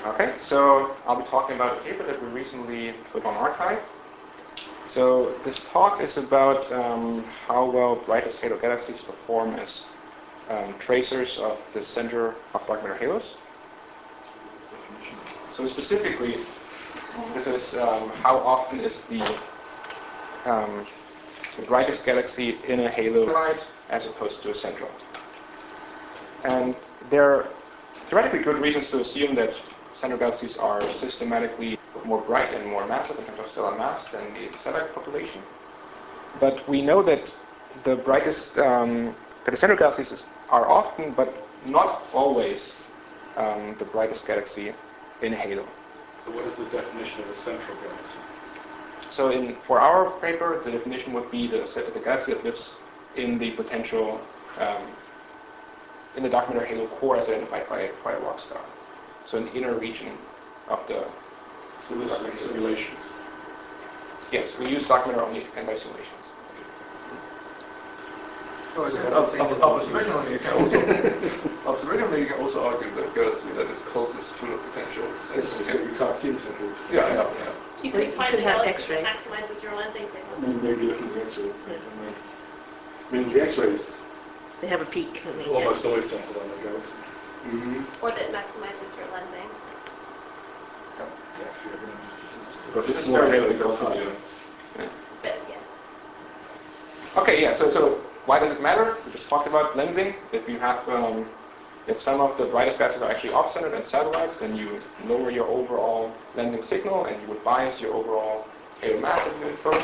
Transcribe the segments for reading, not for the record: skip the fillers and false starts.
Okay, so I'll be talking about a paper that we recently put on arXiv. So this talk is about how well brightest halo galaxies perform as tracers of the center of dark matter halos. So specifically, this is how often is the brightest galaxy in a halo light as opposed to a central. And there are theoretically good reasons to assume that central galaxies are systematically more bright and more massive in terms of stellar mass than the satellite population. But we know that the brightest, that the central galaxies are often, but not always, the brightest galaxy in a halo. So what is the definition of a central galaxy? So for our paper, the definition would be the galaxy that lives in the potential, in the dark matter halo core as identified by a rock star. So an inner region of the... So this is simulations? Yes, we use dark matter only and by simulations. Well, observationally, you can also argue the galaxy that is closest to the potential. So you can't see the central. Yeah. You could find a galaxy that maximizes your lensing signal. Maybe looking at the X-rays. I mean, the X-rays. They have a peak. It's almost always centered on the galaxy. Mm-hmm. Or that maximizes your lensing. Yeah, if you have an empty system. But this is very rarely possible. But yeah. Okay, yeah. So why does it matter? We just talked about lensing. If you have, if some of the brightest galaxies are actually off-centered and satellites, then you lower your overall lensing signal, and you would bias your overall halo mass that you infer.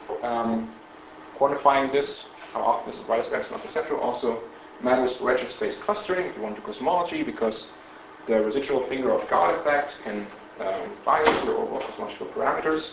Quantifying this, how often is the brightest galaxy not the central, also matters for redshift space clustering if you want to do cosmology, because the residual finger of God effect can bias your overall cosmological parameters.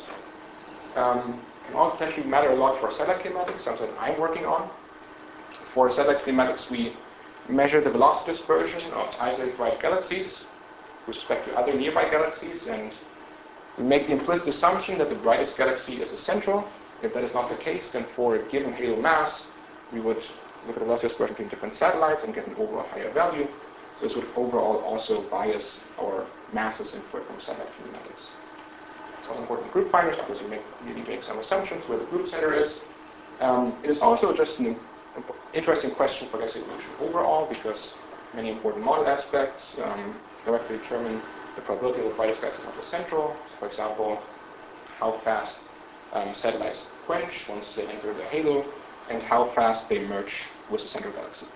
Can also potentially matter a lot for satellite kinematics, something I'm working on. For satellite kinematics, we measure the velocity dispersion of isolated bright galaxies with respect to other nearby galaxies, and we make the implicit assumption that the brightest galaxy is a central. If that is not the case, then for a given halo mass, we would look at the velocity dispersion between different satellites and get an overall higher value. So this would overall also bias our masses inferred from satellite kinematics. It's also important in group finders because you need to make some assumptions where the group center is. It is also just an interesting question for galaxy evolution overall, because many important model aspects directly determine the probability of the brightest galaxy not the central. So for example, how fast satellites quench once they enter the halo, and how fast they merge with the central galaxy.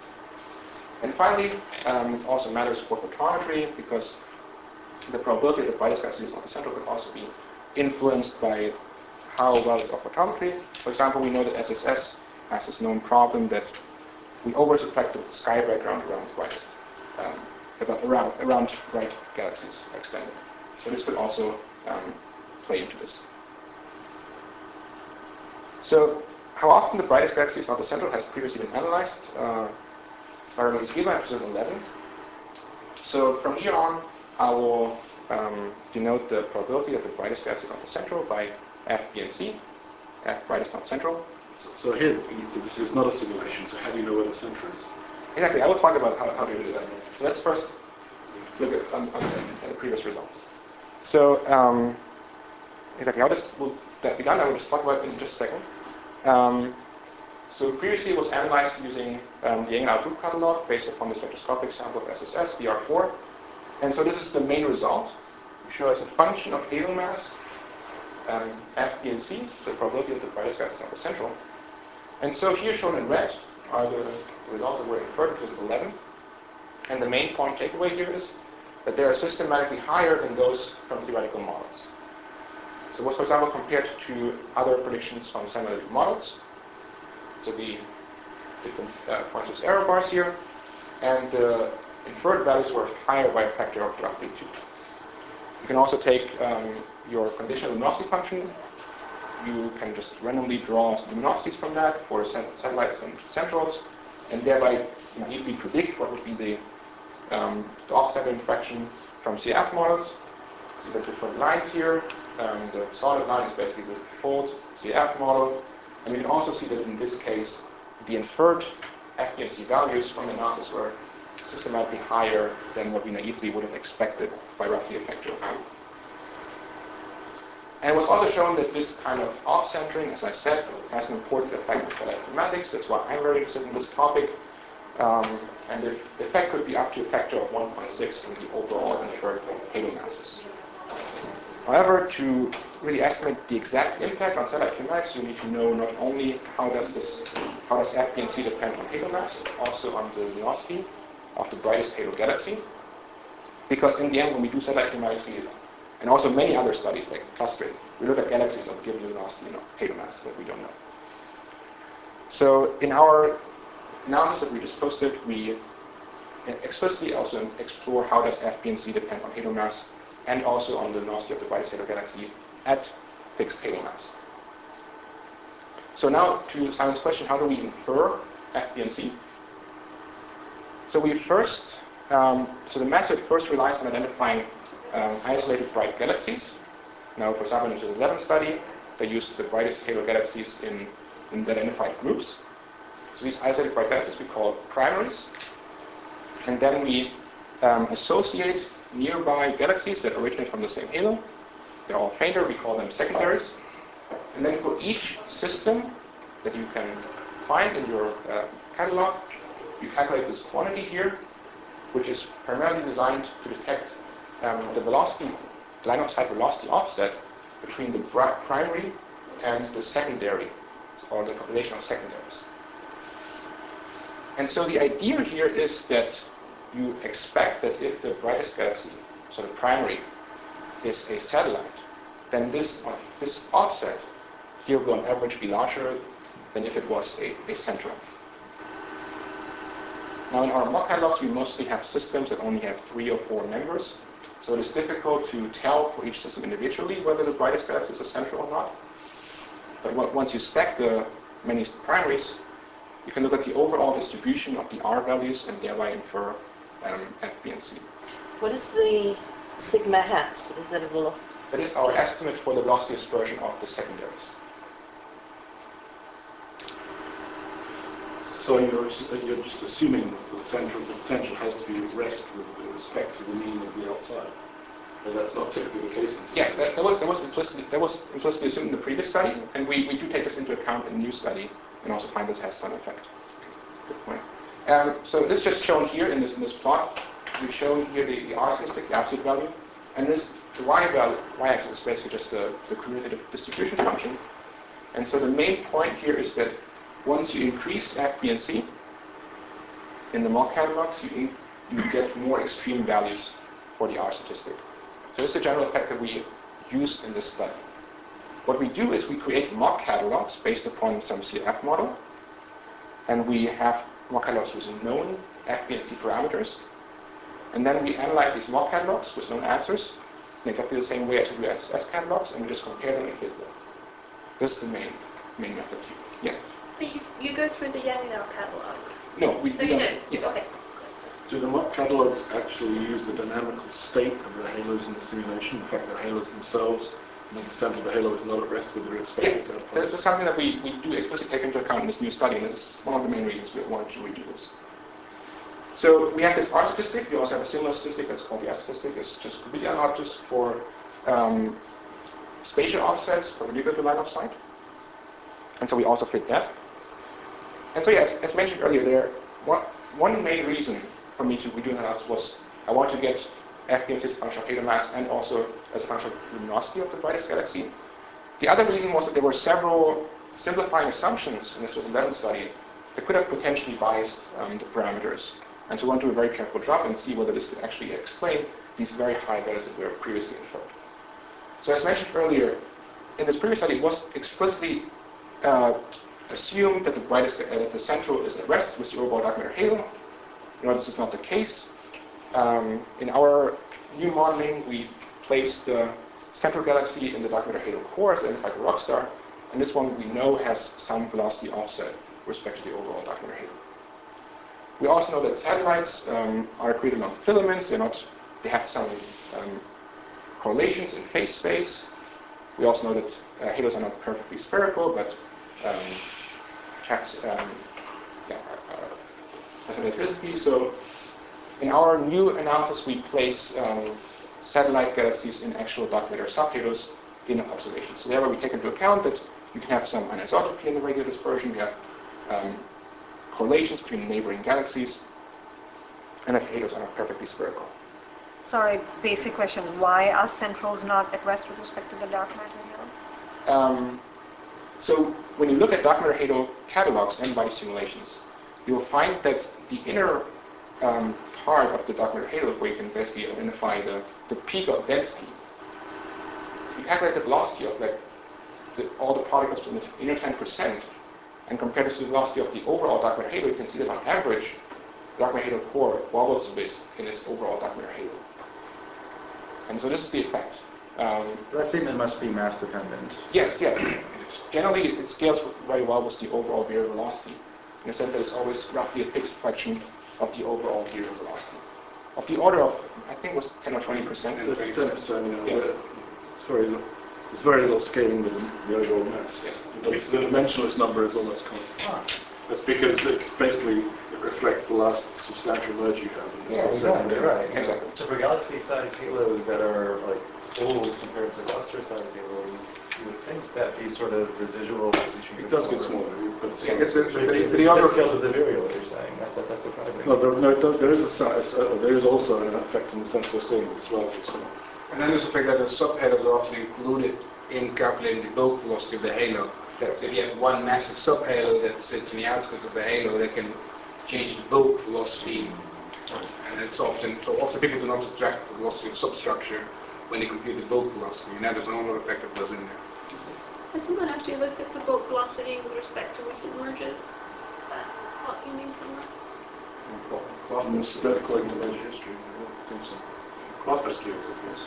And finally, it also matters for photometry, because the probability that the brightest galaxy is not the central could also be influenced by how well it's off photometry. For example, we know that SSS has this known problem that we over-subtract the sky background around brightest, around bright galaxies extended. So this could also play into this. So how often the brightest galaxy is not the central has previously been analyzed. Starting with schema, episode 11. So from here on, I will denote the probability that the brightest galaxy is not the central by F, B, and C. F brightest not central. So here, this is not a simulation, so how do you know where the center is? Exactly, I will talk about how to do this. So let's first look at the previous results. So exactly how this will be done, I will just talk about in just a second. So previously it was analyzed using the Engelauer group catalog based upon the spectroscopic sample of SSS, DR4. And so this is the main result. We show as a function of halo mass, F, B, and C, the probability that the brightest galaxy is not the central. And so here shown in red are the results that were inferred, which is 11. And the main point takeaway here is that they are systematically higher than those from theoretical models. So for example, compared to other predictions from semi-analytic models, so the different points error bars here, and the inferred values were higher by a factor of roughly 2. You can also take your conditional luminosity function. You can just randomly draw luminosities from that for satellites and centrals, and thereby naively predict what would be the off-center infraction from CF models. These are different lines here. The solid line is basically the default CF model. And we can also see that in this case, the inferred F, B, and C values from the analysis were systematically higher than what we naively would have expected by roughly a factor of 2. And it was also shown that this kind of off-centering, as I said, has an important effect on satellite kinematics. That's why I'm very interested in this topic. And the effect could be up to a factor of 1.6 in the overall inferred halo masses. However, to really estimate the exact impact on satellite kinematics, you need to know not only how does FPNC depend on halo mass, but also on the velocity of the brightest halo galaxy. Because in the end, when we do satellite kinematics, and also many other studies like clustering, we look at galaxies of given velocity and halo masses that we don't know. So in our analysis that we just posted, we explicitly also explore how does FPNC depend on halo mass and also on the velocity of the brightest halo galaxy at fixed halo mass. So now to Simon's question, how do we infer FPNC? So we first, so the method first relies on identifying isolated bright galaxies. Now, for example, in the 11 study, they used the brightest halo galaxies in identified groups. So these isolated bright galaxies we call primaries. And then we associate nearby galaxies that originate from the same halo. They're all fainter, we call them secondaries. And then for each system that you can find in your catalog, you calculate this quantity here, which is primarily designed to detect the velocity, line of sight velocity offset between the primary and the secondary, or the population of secondaries. And so the idea here is that you expect that if the brightest galaxy, so the primary, is a satellite, then this offset here will on average be larger than if it was a central. Now in our mock catalogs, we mostly have systems that only have 3 or 4 members. So it is difficult to tell for each system individually whether the brightest galaxy is a central or not. But once you stack the many primaries, you can look at the overall distribution of the R values and thereby infer FPNC. What is the sigma hat? Is that a velocity? That is our estimate for the velocity dispersion of the secondaries. So you're just assuming that the center of the potential has to be at rest with respect to the mean of the outside. And that's not typically the case. Yes, that was implicitly assumed in the previous study, and we do take this into account in the new study, and also find this has some effect. Good point. So this is just shown here in this plot. We've shown here the R statistic, the absolute value, and the y-axis is basically just the commutative distribution function. And so the main point here is that once you increase FPNC in the mock catalogs, you get more extreme values for the R statistic. So this is a general effect that we use in this study. What we do is we create mock catalogs based upon some CFF model, and we have mock catalogs with known FPNC parameters, and then we analyze these mock catalogs with known answers in exactly the same way as we do SSS catalogs, and we just compare them and fit them. This is the main method here. Yeah. But you go through the Yang-Nell catalog. No, we you don't. don't. Yeah. Okay. Do the mock catalogs actually use the dynamical state of the halos in the simulation? The fact that halos themselves, and the center of the halo is not at rest with their expected set of That's something that we do explicitly take into account in this new study, and this is one of the main reasons we wanted to redo this. So we have this R statistic. We also have a similar statistic that's called the S statistic. It's just completely unobtuse for spatial offsets perpendicular to line of sight. And so we also fit that. And so, yes, as mentioned earlier, one main reason for me to redo analysis was I want to get FPNC as a function of halo mass and also as a function of luminosity of the brightest galaxy. The other reason was that there were several simplifying assumptions in this 11 study that could have potentially biased the parameters. And so we want to do a very careful job and see whether this could actually explain these very high values that were previously inferred. So as mentioned earlier, in this previous study, it was explicitly assumed that the central is at rest with the overall dark matter halo. This is not the case. In our new modeling, we placed the central galaxy in the dark matter halo core as identified rock star, and this one we know has some velocity offset with respect to the overall dark matter halo. We also know that satellites are created along filaments. They have some correlations in phase space. We also know that halos are not perfectly spherical, but have some electricity. So in our new analysis, we place satellite galaxies in actual dark matter subhalos in observations. So there we take into account that you can have some anisotropy in the radial dispersion, you have correlations between neighboring galaxies, and that halos are not perfectly spherical. Sorry, basic question. Why are centrals not at rest with respect to the dark matter halo? So when you look at dark matter halo catalogs and body simulations, you'll find that the inner part of the dark matter halo, where you can basically identify the peak of density, you calculate the velocity of all the particles in the inner 10%, and compare this to the velocity of the overall dark matter halo, you can see that on average, the dark matter halo core wobbles a bit in its overall dark matter halo. And so this is the effect. That statement must be mass dependent. Yes. Generally, it scales very well with the overall virial velocity, in the sense that it's always roughly a fixed fraction of the overall virial velocity. Of the order of, I think it was 10 or 20%. It's 10%, Yeah. It's very little scaling with the overall mass. Yes. The dimensionless number is almost constant. That's because it reflects the last substantial merge you have. Yeah, exactly, right. Exactly. So for galaxy-sized halos that are like full compared to cluster-sized halos, you would think that these sort of residual positions... It does get smaller, but the other scales of the virial, what you're saying. That's surprising. There is also an effect in the sense we're seeing as well. And then there's the fact that the subhalos are often included in calculating the bulk velocity of the halo. Yes. So if you have one massive subhalo that sits in the outskirts of the halo, that can change the bulk velocity. And it's often people do not subtract the velocity of substructure when they compute the bulk velocity, and that is another effect that goes in there. Has someone actually looked at the bulk velocity with respect to recent merges? Is that what you mean from that? In this according to merge history, I don't think so. Cluster scales, of course,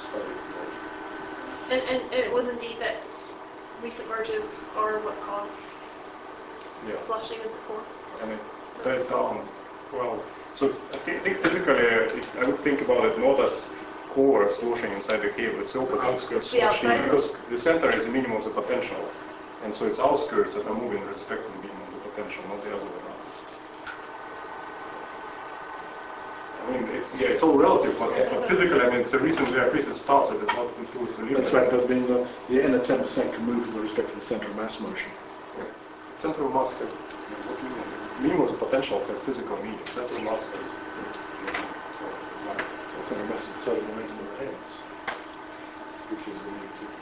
And it was indeed that recent merges are what caused slushing at the core. And it dies down. Well, so I think physically, I would think about it not as core slushing inside the halo, it's opposite. Outskirts. The outside. Because the center is the minimum of the potential, and so it's outskirts that are moving with respect to the minimum of the potential, not the other way around. I mean, it's all relative, but physically, I mean, it's the reason the increase starts it, it's not influenced the limit. That's right, but being the inner 10% can move with respect to the center of mass motion. Central mass has minimum of the potential has physical meaning. Central mass has Center of mass is the total momentum of the halos, which is the meaning too.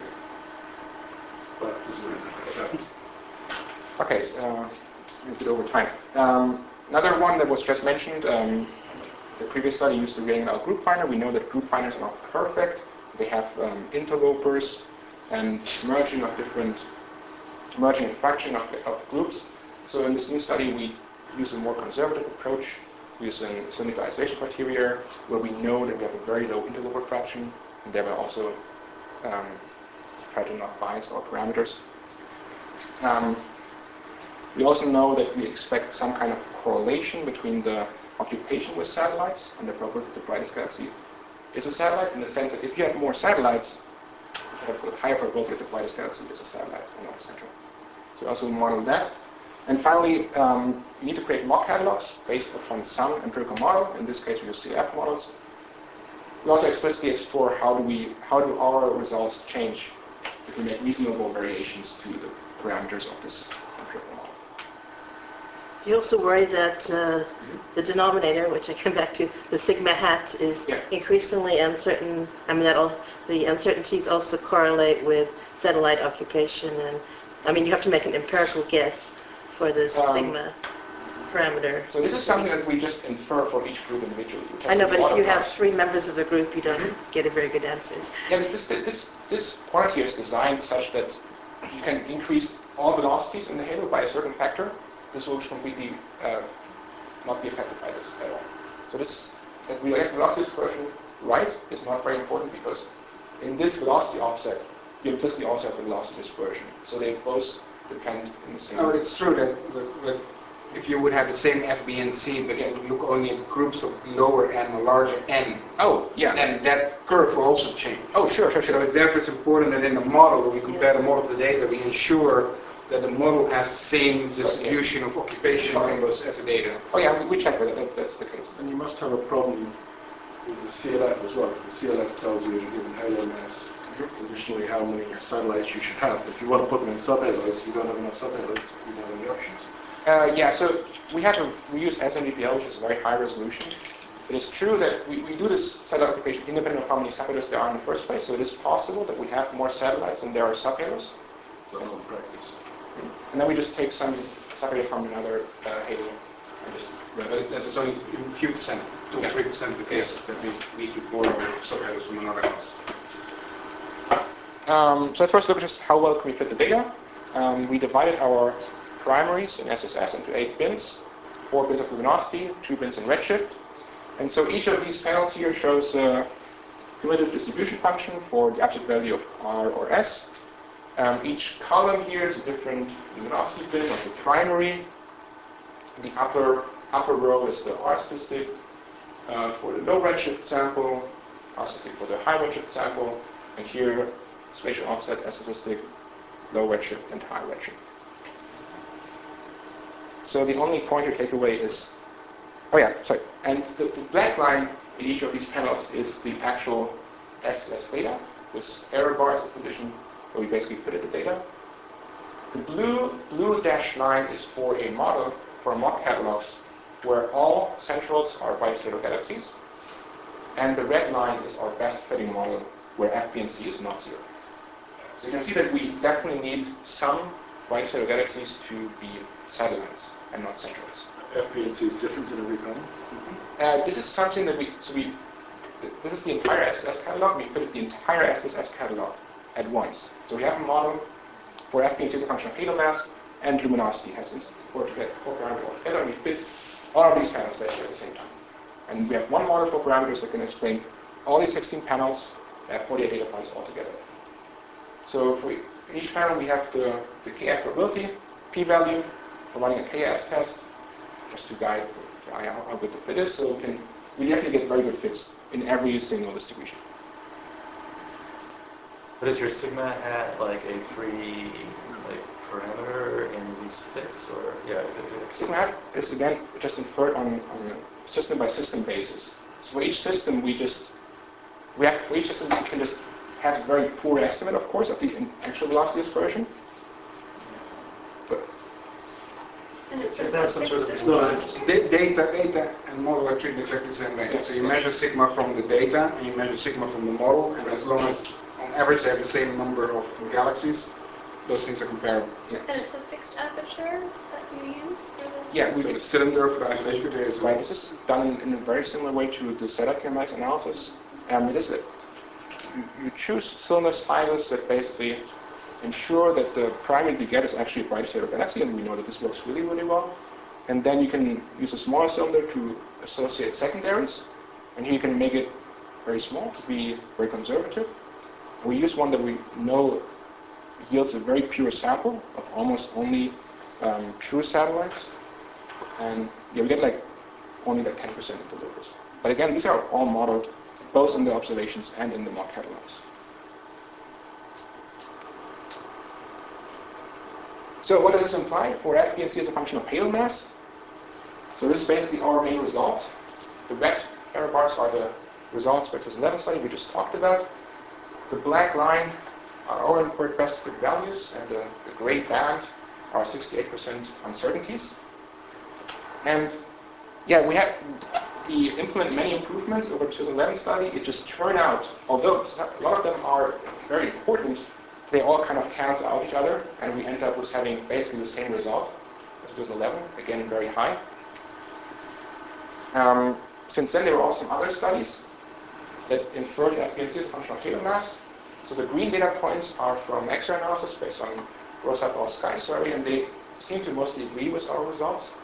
But this is really Okay, a bit over time. Another one that was just mentioned, the previous study used the Raynaud group finder. We know that group finders are not perfect. They have interlopers and merging and fracturing of groups. So in this new study, we use a more conservative approach. We use a cylinder isolation criteria where we know that we have a very low interloper fraction, and thereby also try to not bias our parameters. We also know that we expect some kind of correlation between the occupation with satellites and the probability that the brightest galaxy is a satellite, in the sense that if you have more satellites, you have a higher probability that the brightest galaxy is a satellite and not a center. So we also model that. And finally, we need to create mock catalogs based upon some empirical model. In this case, we use CF models. We also explicitly explore how do our results change if we make reasonable variations to the parameters of this empirical model. You also worry that the denominator, which I come back to, the sigma hat, is increasingly uncertain. I mean, the uncertainties also correlate with satellite occupation, and I mean, you have to make an empirical guess for this sigma parameter. So this is something that we just infer for each group individually. I know, but if you have 3 members of the group, you don't get a very good answer. Yeah, this point here is designed such that you can increase all velocities in the halo by a certain factor. This will completely not be affected by this at all. So that we get the velocity dispersion right is not very important, because in this velocity offset, you implicitly also have the velocity dispersion. So they both depend in the same. No, it's true that if you would have the same FBNC, but you would look only at groups of lower n or larger n, then that curve will also change. Oh, sure. So therefore it's important that in the model, when we compare the model to the data, we ensure that the model has the same distribution of occupation numbers as the data. Oh yeah, we checked that. That's the case. And you must have a problem with the CLF as well, because the CLF tells you at a given halo mass conditionally how many satellites you should have. If you want to put them in subhalos, you don't have enough subhalos, you don't have any options. Yeah, so we use SNDPL, which is a very high resolution. It is true that we do this satellite occupation independent of how many subhalos there are in the first place, so it is possible that we have more satellites than there are subhalos. But not in practice. And then we just take some subhalos from another halo and just That is only in a few percent, 2 or 3% of the cases that we need to borrow subhalos from another class. So let's first look at just how well can we fit the data. We divided our primaries in SSS into 8 bins, 4 bins of luminosity, 2 bins in redshift. And so each of these panels here shows a cumulative distribution function for the absolute value of R or S. Each column here is a different luminosity bin of the primary. The upper row is the R statistic for the low redshift sample, R statistic for the high redshift sample, and here spatial offset S statistic, low redshift and high redshift. So the only point to take away is, and the black line in each of these panels is the actual SSS data with error bars of condition where we basically fitted the data. The blue dashed line is for a model for mock catalogs where all centrals are bipolar galaxies, and the red line is our best fitting model where FPNC is not zero. So you can see that we definitely need some bipolar galaxies to be satellites and not centrals. FPNC is different in every panel? This is something that this is the entire SSS catalog. We fitted the entire SSS catalog at once. So we have a model for FPNC as a function of halo mass and luminosity has this 4 parameters altogether, and we fit all of these panels basically at the same time. And we have one model for parameters that can explain all these 16 panels, 48 data points altogether. So for each panel we have the KS probability, p-value for running a KS test, just to guide how good the fit is. So we definitely get very good fits in every single distribution. But is your sigma hat like a free parameter in these fits, or sigma hat is again just inferred on a system by system basis. So for each system we can just have a very poor estimate, of course, of the actual velocity dispersion. But there's some sort of data and model are treated exactly the same way. So you measure sigma from the data and you measure sigma from the model, and as long as on average they have the same number of galaxies, those things are comparable. And it's a fixed aperture that you use for the... Yeah, we so the cylinder for the isolation criteria is right. This is done in a very similar way to the setup kinetics analysis. It is you choose cylinder sizes that basically ensure that the primary you get is actually a brightest galaxy, and we know that this works really, really well. And then you can use a smaller cylinder to associate secondaries, and here you can make it very small to be very conservative. We use one that we know yields a very pure sample of almost only true satellites, and we get only 10% of the locus. But again, these are all modeled both in the observations and in the mock catalogs. So what does this imply for FPNC as a function of halo mass? So this is basically our main result. The red error bars are the results for the 2011 study we just talked about. The black line are our inferred best fit values, and the gray band are 68% uncertainties. And we implement many improvements over the 2011 study. It just turned out, although a lot of them are very important, they all kind of cancel out each other, and we end up with having basically the same result as 2011, again very high. Since then, there were also some other studies that inferred FPNC as a function of halo mass. So the green data points are from X-ray analysis based on Rosat or Sky Survey, and they seem to mostly agree with our results.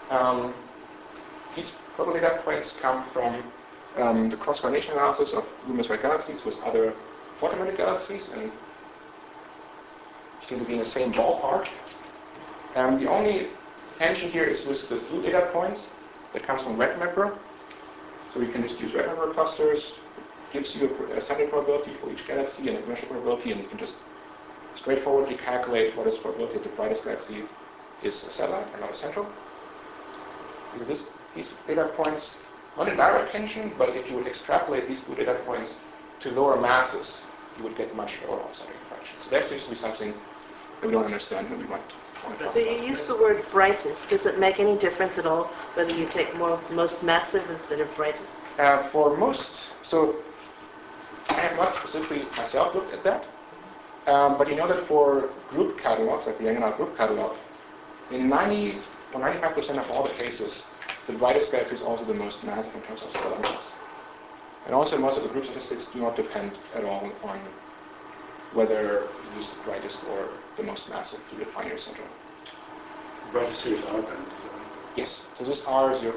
These purple data points come from the cross-coordination analysis of luminous red galaxies with other photometric galaxies, and seem to be in the same ballpark. The only tension here is with the blue data points that comes from RedMapper. So we can just use RedMapper clusters. Gives you a standard probability for each galaxy and a commercial probability, and you can just straightforwardly calculate what is the probability the brightest galaxy is a satellite and not a central. Because these data points, not in direct tension, but if you would extrapolate these two data points to lower masses, you would get much lower off-centering fractions. So that seems to be something that we don't understand and we might want to talk So about. you use the word brightest. Does it make any difference at all whether you take most massive instead of brightest? For most, so I have not specifically myself looked at that, but you know that for group catalogs, like the Young group catalog, in 90 or 95% of all the cases, the brightest galaxy is also the most massive in terms of stellar mass. And also most of the group statistics do not depend at all on whether you use the brightest or the most massive to define your central. Brightest here is R band. Yes, so this R is 0.1.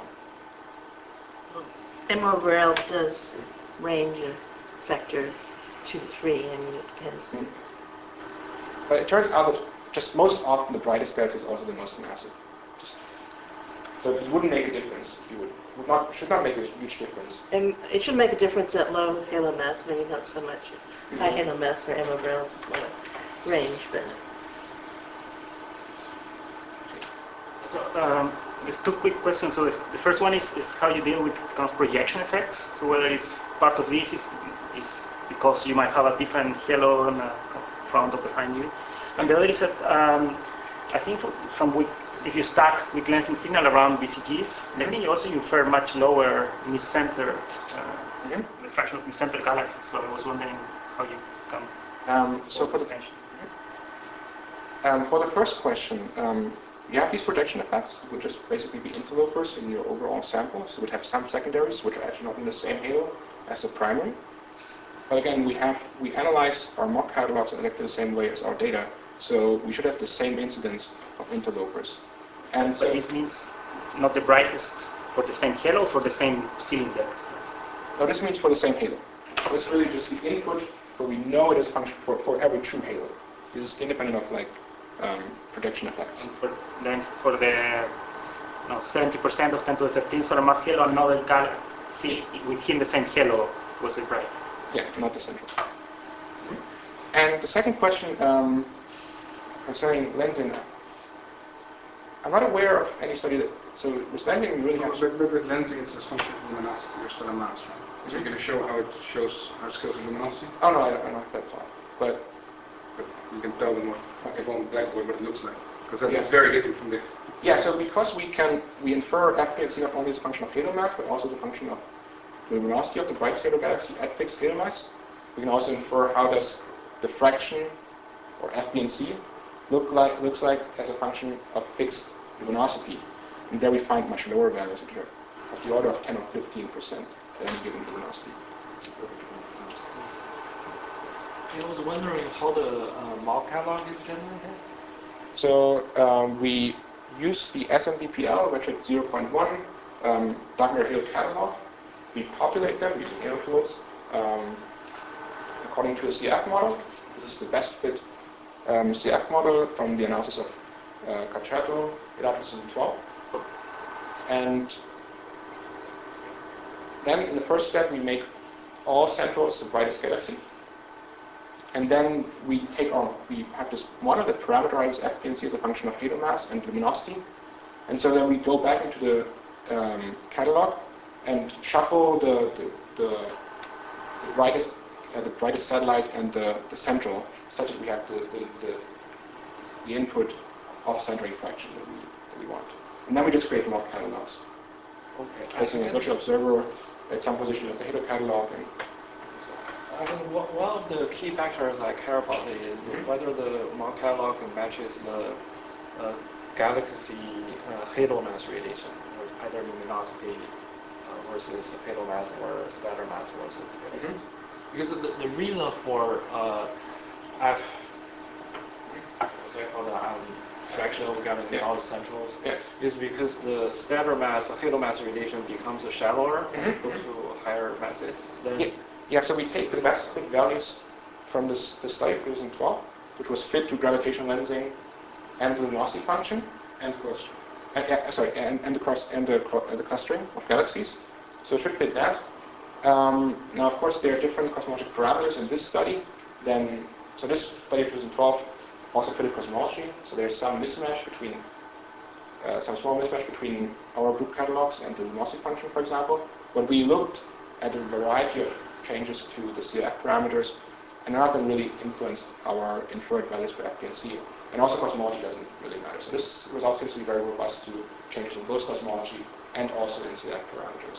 M over L does range a factor 2 to 3. I mean, it depends. But it turns out that just most often the brightest galaxy is also the most massive. So it wouldn't make a difference. You should not make a huge difference. And it should make a difference at low halo mass, maybe not so much. High halo mass for M over L is a smaller range, but. So there's two quick questions. So the first one is how you deal with kind of projection effects. So whether it's part of this is because you might have a different halo in front or behind you. And the other is that I think if you stack weak lensing signal around BCGs, I think you also infer much lower mis-centered refraction of mis-centered galaxies. So I was wondering how you can. So for the first question, you have these projection effects, which is basically the interlopers in your overall sample. So we have some secondaries, which are actually not in the same halo as the primary. But again, we analyze our mock catalogs exactly the same way as our data, so we should have the same incidence of interlopers. And so this means not the brightest for the same halo or for the same cylinder? No, this means for the same halo. This really just the input, but we know it is function for every true halo. This is independent of projection effects. And then for the 70% of 10 to the 13 solar mass halo, another galaxy within the same halo was the brightest. Yeah, not the central. And the second question concerning lensing, I'm not aware of any study that. So with lensing, we really have. But with lensing, it's a function of luminosity, your stellar mass, right? So you're going to show how it scales in luminosity. Oh no, I don't have that thought. But you can tell them on Blackboard what it looks like, because that's very different from this. Yeah. So because we infer FPNC not only as a function of halo mass, but also as a function of the luminosity of the brightest halo galaxy at fixed halo mass, we can also infer how does diffraction or FBNC looks like as a function of fixed luminosity. And there we find much lower values of the order of 10 or 15% at any given luminosity. I was wondering how the mock catalog is generated. So we use the SMBPL, which is 0.1 dark matter halo catalog. We populate them using halo tools according to a CF model. This is the best fit CF model from the analysis of Cacciato in 2012. And then in the first step, we make all centrals the brightest galaxy. And then we have this model that parameterizes FPNC as a function of halo mass and luminosity. And so then we go back into the catalog and shuffle the brightest satellite and the central, such that we have the input off-centering fraction that we want. And then we just create mock catalogs. Okay. Placing a virtual observer at some position of the halo catalog. And I think one of the key factors I care about is whether the mock catalog matches the galaxy halo mass relation, either luminosity versus halo mass or scatter mass versus halo mass. Because the reason for what's that called, fractional gamma all centrals, is because the scatter mass, halo mass relation becomes shallower when you go to higher masses. Yeah, so we take the best fit values from this study produced in 12, which was fit to gravitational lensing and the luminosity function, and clustering. And the clustering of galaxies. So it should fit that. Now, of course, there are different cosmologic parameters in this study than So this study 2012 also fitted cosmology. So there's some mismatch between, some small mismatch between our group catalogs and the luminosity function, for example. But we looked at a variety of changes to the CLF parameters, and none of them really influenced our inferred values for F, P, and C. And also cosmology doesn't really matter. So this result seems to be very robust to changes in both cosmology and also in CLF parameters.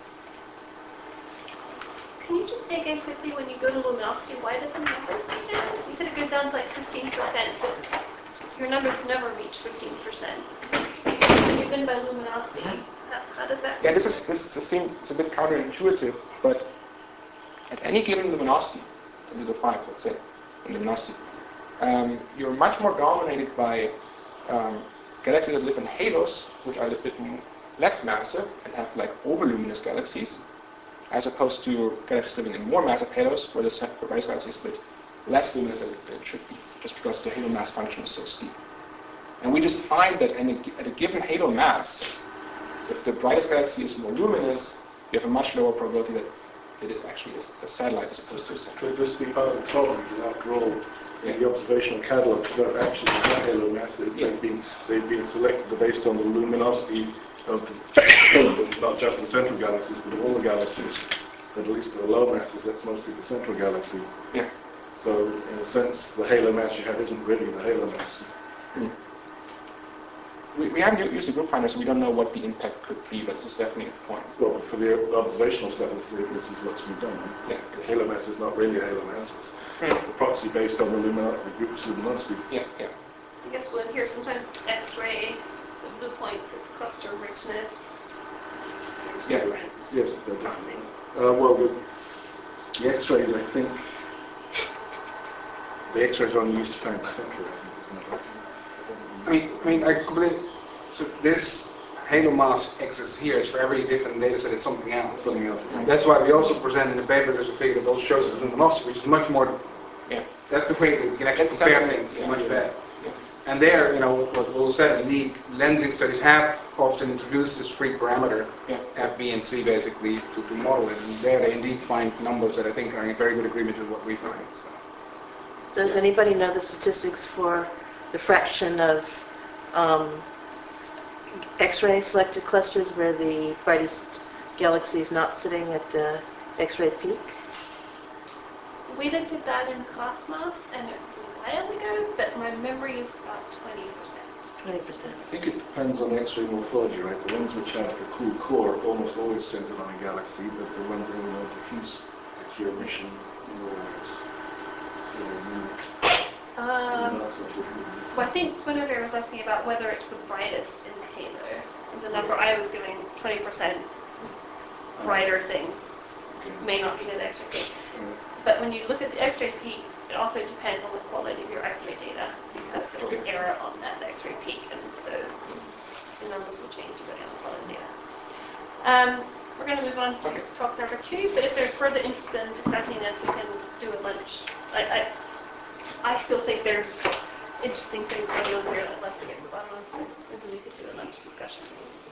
Can you just dig in quickly when you go to luminosity, why did the numbers go down? You said it goes down to like 15%, but your numbers never reach 15%. You've been by luminosity. How does that? Yeah, this seems a bit counterintuitive, but at any given luminosity, 10 to the 5, let's say, in luminosity, you're much more dominated by galaxies that live in halos, which are a little bit less massive and have like overluminous galaxies, as opposed to galaxies living in more massive halos, where the brightest galaxy is a bit less luminous than it should be, just because the halo mass function is so steep. And we just find that at a given halo mass, if the brightest galaxy is more luminous, you have a much lower probability that it is actually a satellite as opposed to a satellite. Could this be part of the problem? Because after all, in the observational catalogs, that actually have halo masses. They've been selected based on the luminosity of not just the central galaxies, but of all the galaxies. But at least the low masses, that's mostly the central galaxy. Yeah. So in a sense, the halo mass you have isn't really the halo mass. Mm. We haven't used the group finder, so we don't know what the impact could be, but it's definitely a point. Well, but for the observational studies, this is what's been done. Yeah. The halo mass is not really a halo mass. It's the proxy based on the group's luminosity. Yeah, yeah. I guess we'll here sometimes it's X-ray, the blue points, it's cluster richness. Yeah. Yes, they're different. Well, the X-rays, I think, the X-rays are only used to find the central, I think, isn't that right? I mean, I completely. So this halo mass axis here is for every different data set. It's something else. Something else. And that's why we also present in the paper. There's a figure that also shows the luminosity, which is much more. Yeah. That's the way that we can actually compare things much better. Yeah. And there, what Will said, indeed, lensing studies have often introduced this free parameter, F, B, and C, basically, to model it. And there, they indeed find numbers that I think are in very good agreement with what we find. So. Does anybody know the statistics for the fraction of X-ray selected clusters where the brightest galaxy is not sitting at the X-ray peak? We looked at that in Cosmos, and it was a while ago, but my memory is about 20%. 20%. I think it depends on the X-ray morphology, right? The ones which have the cool core are almost always centered on a galaxy, but the ones that have more diffuse X-ray emission well, I think whenever I was asking about whether it's the brightest in the halo, the number I was giving 20% brighter things may not be near the X-ray peak. But when you look at the X-ray peak, it also depends on the quality of your X-ray data, because there's an error on that X-ray peak, and so the numbers will change depending on the quality of data. We're going to move on to talk number 2, but if there's further interest in discussing this, we can do a lunch. I still think there's interesting things going on here that I'd like to get to the bottom of, so maybe we could do a lunch discussion.